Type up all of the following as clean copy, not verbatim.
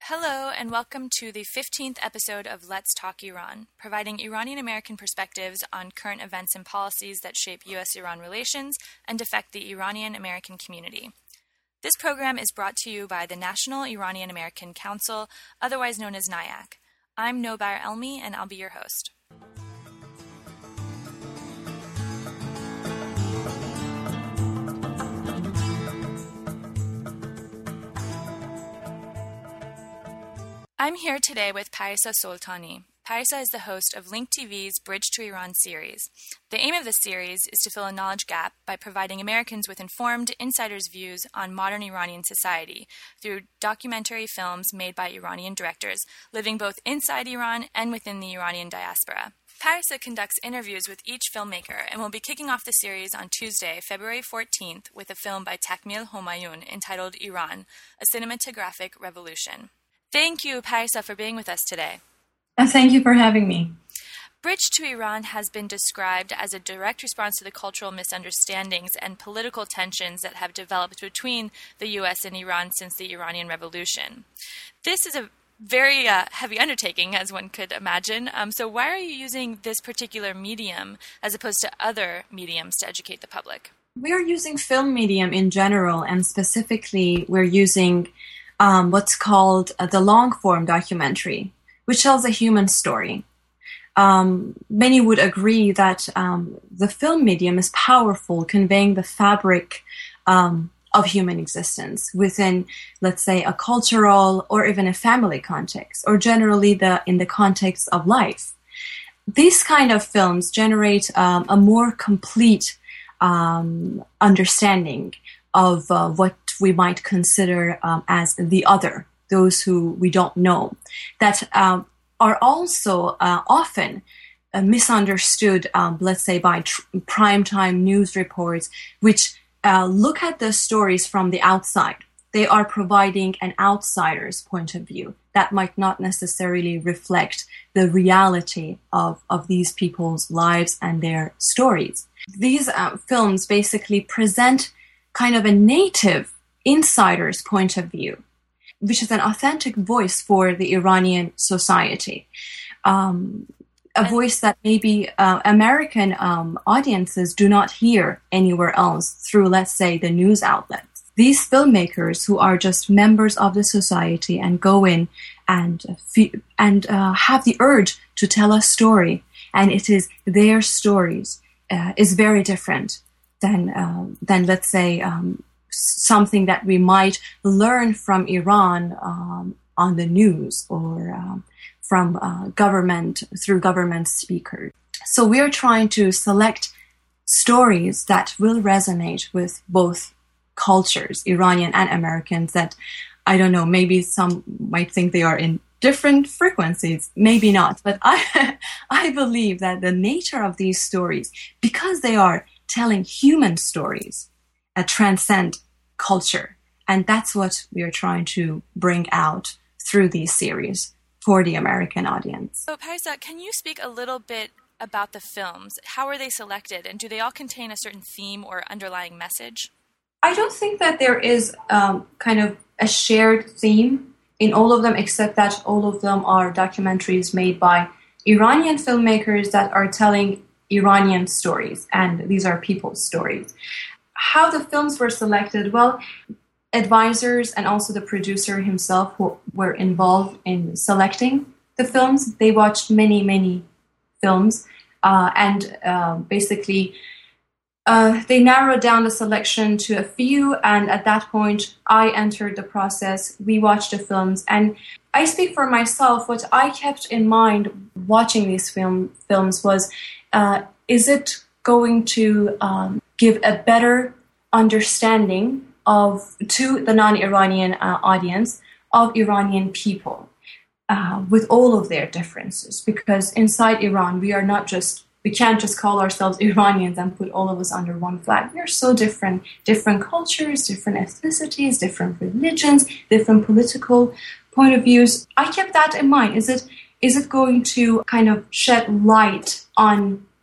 Hello, and welcome to the 15th episode of Let's Talk Iran, providing Iranian-American perspectives on current events and policies that shape U.S.-Iran relations and affect the Iranian-American community. This program is brought to you by the National Iranian-American Council, otherwise known as NIAC. I'm Nobar Elmi, and I'll be your host. I'm here today with Parisa Soltani. Parisa is the host of Link TV's Bridge to Iran series. The aim of this series is to fill a knowledge gap by providing Americans with informed insiders' views on modern Iranian society through documentary films made by Iranian directors living both inside Iran and within the Iranian diaspora. Parisa conducts interviews with each filmmaker and will be kicking off the series on Tuesday, February 14th, with a film by Takmil Homayoun entitled Iran, A Cinematographic Revolution. Thank you, Parisa, for being with us today. Thank you for having me. Bridge to Iran has been described as a direct response to the cultural misunderstandings and political tensions that have developed between the U.S. and Iran since the Iranian Revolution. This is a very heavy undertaking, as one could imagine. So why are you using this particular medium as opposed to other mediums to educate the public? We are using film medium in general, and specifically we're using what's called the long-form documentary, which tells a human story. Many would agree that the film medium is powerful, conveying the fabric of human existence within, let's say, a cultural or even a family context, or generally in the context of life. These kind of films generate a more complete understanding of what we might consider as the other, those who we don't know, that are also often misunderstood, let's say, by primetime news reports, which look at the stories from the outside. They are providing an outsider's point of view that might not necessarily reflect the reality of these people's lives and their stories. These films basically present kind of a native insider's point of view, which is an authentic voice for the Iranian society. A voice that maybe American audiences do not hear anywhere else through, let's say, the news outlets. These filmmakers who are just members of the society and go in and have the urge to tell a story, and it is their stories, is very different than let's say, something that we might learn from Iran on the news or from through government speakers. So we are trying to select stories that will resonate with both cultures, Iranian and Americans, that, I don't know, maybe some might think they are in different frequencies, maybe not. But I believe that the nature of these stories, because they are telling human stories, transcend culture. And that's what we are trying to bring out through these series for the American audience. So, Parisa, can you speak a little bit about the films? How are they selected, and do they all contain a certain theme or underlying message? I don't think that there is kind of a shared theme in all of them, except that all of them are documentaries made by Iranian filmmakers that are telling Iranian stories, and these are people's stories. How the films were selected? Well, advisors and also the producer himself who were involved in selecting the films. They watched many films and basically they narrowed down the selection to a few, and at that point I entered the process. We watched the films, and I speak for myself. What I kept in mind watching these films was, is it going to give a better understanding to the non-Iranian audience of Iranian people with all of their differences? Because inside Iran, we can't just call ourselves Iranians and put all of us under one flag. We are so different cultures, different ethnicities, different religions, different political point of views. I kept that in mind. Is it going to kind of shed light on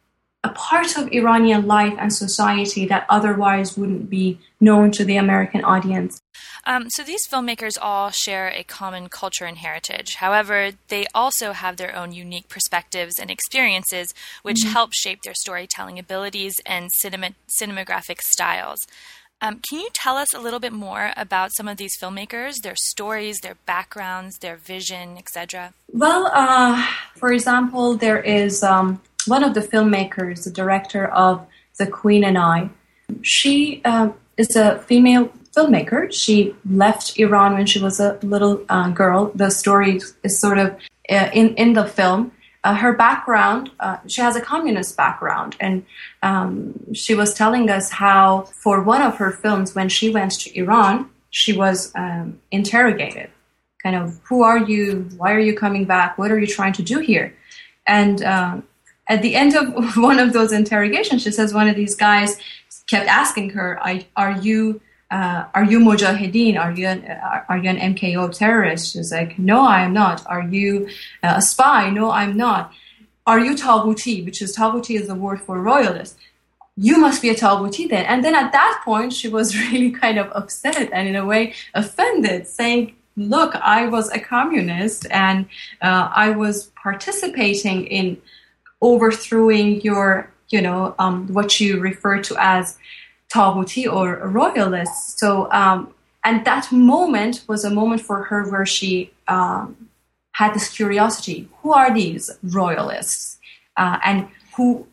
a part of Iranian life and society that otherwise wouldn't be known to the American audience. So these filmmakers all share a common culture and heritage. However, they also have their own unique perspectives and experiences, which help shape their storytelling abilities and cinematographic styles. Can you tell us a little bit more about some of these filmmakers, their stories, their backgrounds, their vision, etc.? Well, for example, there is one of the filmmakers, the director of The Queen and I. She is a female filmmaker. She left Iran when she was a little girl. The story is sort of in the film. Her background, she has a communist background, and she was telling us how for one of her films, when she went to Iran, she was interrogated. Kind of, who are you? Why are you coming back? What are you trying to do here? And at the end of one of those interrogations, she says one of these guys kept asking her, are you mujahideen? Are you an MKO terrorist? She's like, no, I am not. Are you a spy? No, I'm not. Are you Taghuti? Which is, Taghuti is the word for royalist. You must be a Taghuti then. And then at that point, she was really kind of upset and in a way offended, saying, look, I was a communist and I was participating in overthrowing your, what you refer to as Taghuti or royalists. So, and that moment was a moment for her where she had this curiosity: who are these royalists, and who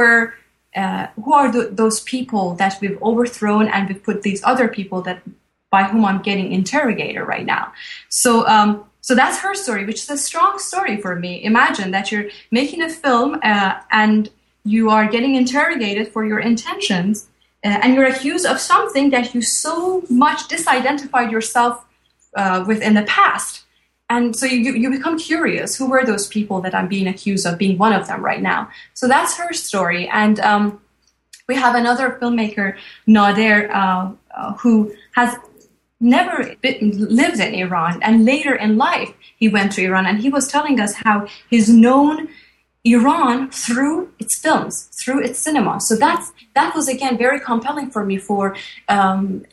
are those people that we've overthrown, and we've put these other people that by whom I'm getting interrogated right now. So, so that's her story, which is a strong story for me. Imagine that you're making a film and you are getting interrogated for your intentions. And you're accused of something that you so much disidentified yourself with in the past. And so you become curious. Who were those people that I'm being accused of being one of them right now? So that's her story. And we have another filmmaker, Nader, who has never lived in Iran. And later in life, he went to Iran. And he was telling us how he's known Iran through its films, through its cinema. So that was, again, very compelling for me for an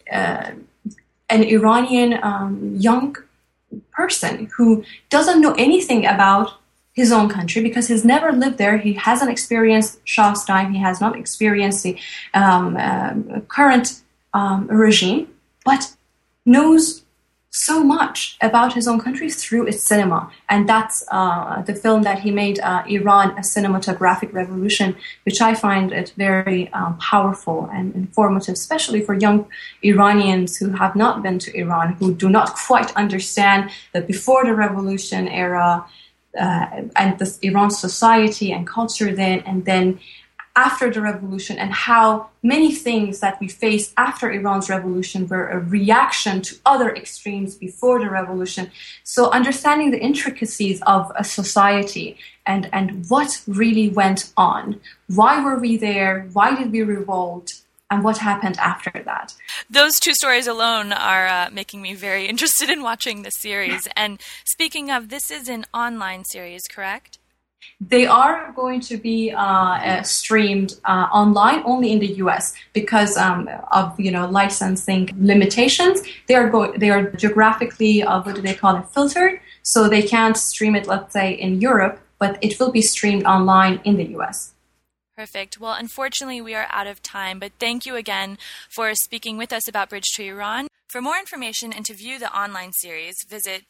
Iranian young person who doesn't know anything about his own country because he's never lived there. He hasn't experienced Shah's time. He has not experienced the current regime, but knows so much about his own country through its cinema. And that's the film that he made, Iran, A Cinematographic Revolution, which I find it very powerful and informative, especially for young Iranians who have not been to Iran, who do not quite understand that before the revolution era and the Iran society and culture then, and then after the revolution, and how many things that we face after Iran's revolution were a reaction to other extremes before the revolution. So understanding the intricacies of a society and what really went on. Why were we there? Why did we revolt? And what happened after that? Those two stories alone are making me very interested in watching the series. And speaking of, this is an online series, correct? They are going to be streamed online only in the U.S. because of licensing limitations. They are geographically what do they call it, filtered, so they can't stream it, let's say, in Europe, but it will be streamed online in the U.S. Perfect. Well, unfortunately, we are out of time, but thank you again for speaking with us about Bridge to Iran. For more information and to view the online series, visit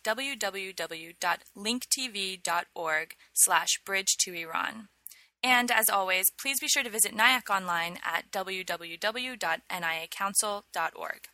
www.linktv.org/bridge-to-Iran. And as always, please be sure to visit NIAC online at www.niacouncil.org.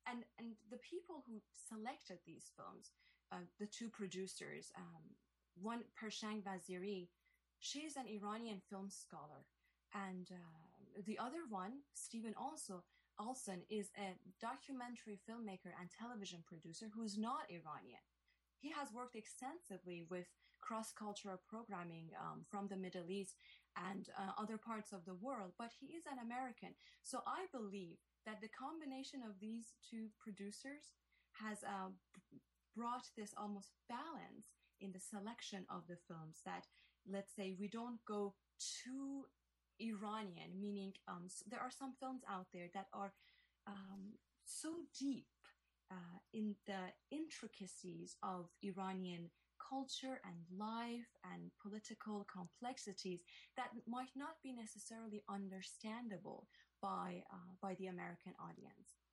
And the people who selected these films, the two producers, one Pershang Vaziri, she's an Iranian film scholar, and the other one, Stephen Olson, is a documentary filmmaker and television producer who is not Iranian. He has worked extensively with cross-cultural programming from the Middle East and other parts of the world, but he is an American. So I believe that the combination of these two producers has brought this almost balance in the selection of the films, that, let's say, we don't go too Iranian, meaning there are some films out there that are so deep in the intricacies of Iranian culture and life and political complexities that might not be necessarily understandable by the American audience.